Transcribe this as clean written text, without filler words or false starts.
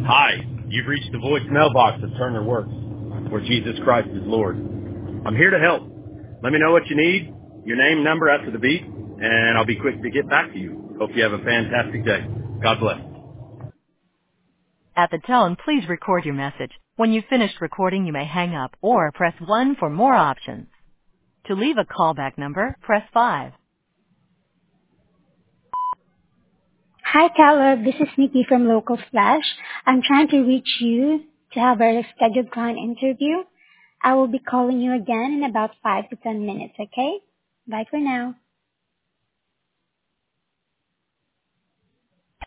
Hi, you've reached the voicemail box of Turner Works, where Jesus Christ is Lord. I'm here to help. Let me know what you need, your name, number after the beep, and I'll be quick to get back to you. Hope you have a fantastic day. God bless. At the tone, please record your message. When you've finished recording, you may hang up or press 1 for more options. To leave a callback number, press 5. Hi, Caleb. This is Nikki from Local Flash. I'm trying to reach you to have a scheduled client interview. I will be calling you again in about 5 to 10 minutes, okay? Bye for now.